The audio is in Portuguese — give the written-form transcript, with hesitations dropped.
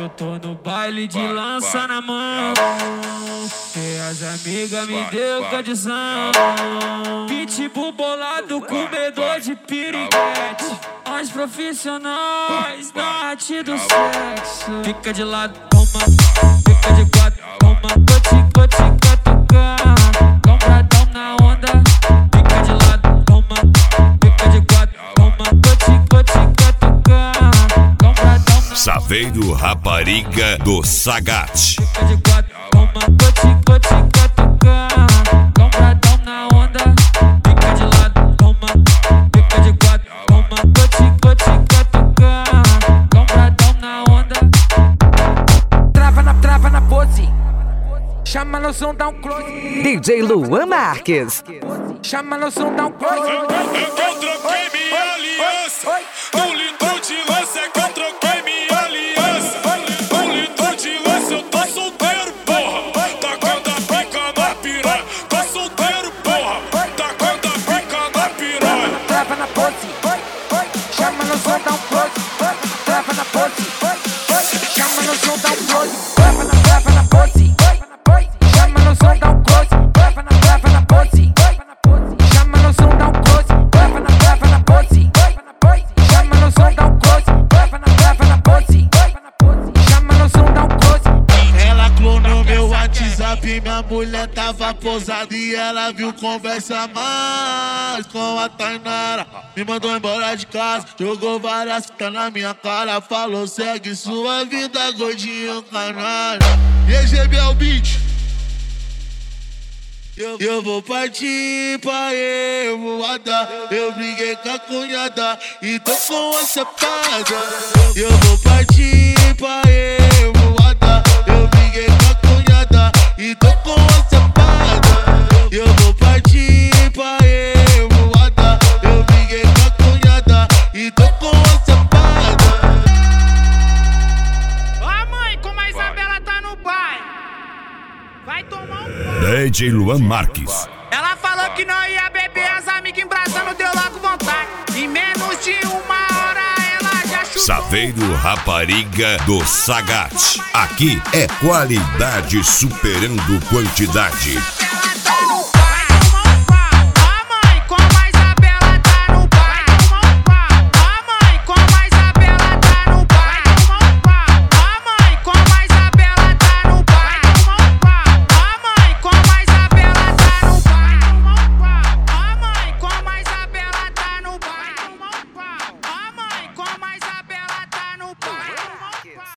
eu tô no baile de lança na mão, e as amigas me deu condição. Pitbull bolado com medo de piriguete, os profissionais da arte do sexo. Fica de lado, toma, fica de quatro, toma, vou te catucar, compradão na onda. Fica de lado, toma, fica de quatro, toma, vou te catucar, compradão na onda. Saveiro Rapariga do Sagat. Fica de quatro, toma, vou te catucar, compradão na onda. Fica de lado, toma, fica de quatro, toma, vou te catucar, compradão na onda. Trava na pose, chama no som, dá um close. DJ Luan Marques. Chama no som, dá um close. Eu troquei minha aliança. No litro de lança é que eu troquei minha aliança. No litro de lança eu tô solteiro, porra. Tacando a pica na piranha. Tô solteiro, porra. Tacando a pica na piranha. Trava na pose, chama no som, dá um close. Trava na pose, chama no som, dá um close. Trava na pose, chama no som, dá um close. Trava na pose, chama no som, dá um close. Trava na pose, chama no som, dá um close. Trava na pose, chama no som, dá um close. Ela clonou meu WhatsApp, minha mulher tava posada e ela viu conversa mais com a Tainara. Me mandou embora de casa, jogou várias fitas na minha cara, falou segue sua vida, gordinho canalha. Recebeu o beat. Eu vou partir pra Evoada. Eu briguei com a cunhada e tô com a sapada. Eu vou partir pra Evoada. Eu briguei com a cunhada e tô com a sapada. Eu vou partir pra Evoada. Eu briguei com a cunhada e tô com a sapada. Ó mãe, como a Isabela tá no baile, vai tomar um pau. DJ Luan Marques. Ela falou que não ia beber, as amigas embraçando, deu logo vontade. Em menos de uma hora ela já chutou. Saveiro Rapariga do Sagat. Aqui é qualidade superando quantidade. Ela